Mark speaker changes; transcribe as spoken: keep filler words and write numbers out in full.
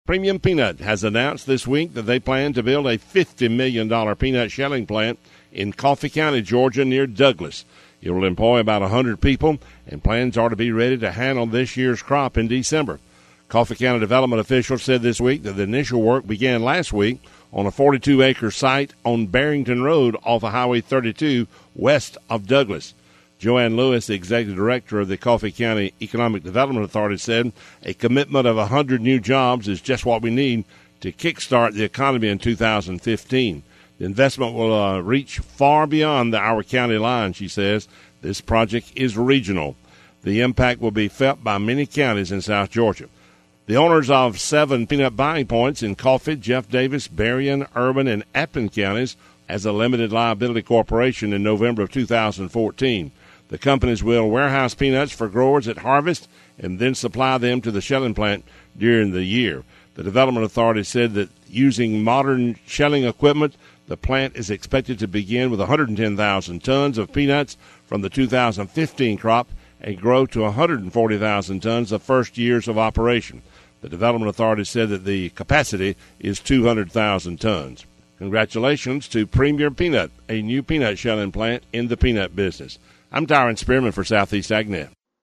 Speaker 1: Premium Peanut has announced this week that they plan to build a fifty million dollars peanut shelling plant in Coffee County, Georgia, near Douglas. It will employ about one hundred people, and plans are to be ready to handle this year's crop in December. Coffee County development officials said this week that the initial work began last week on a forty-two acre site on Barrington Road off of Highway thirty-two west of Douglas. Joanne Lewis, the executive director of the Coffee County Economic Development Authority, said a commitment of one hundred new jobs is just what we need to kickstart the economy in two thousand fifteen. The investment will uh, reach far beyond the, our county line, she says. This project is regional. The impact will be felt by many counties in South Georgia. The owners of seven peanut buying points in Coffee, Jeff Davis, Berrien, Urban, and Appin counties as a limited liability corporation in November of two thousand fourteen. The companies will warehouse peanuts for growers at harvest and then supply them to the shelling plant during the year. The Development Authority said that using modern shelling equipment, the plant is expected to begin with one hundred ten thousand tons of peanuts from the two thousand fifteen crop and grow to one hundred forty thousand tons the first years of operation. The Development Authority said that the capacity is two hundred thousand tons. Congratulations to Premier Peanut, a new peanut shelling plant in the peanut business. I'm Tyron Spearman for Southeast AgNet.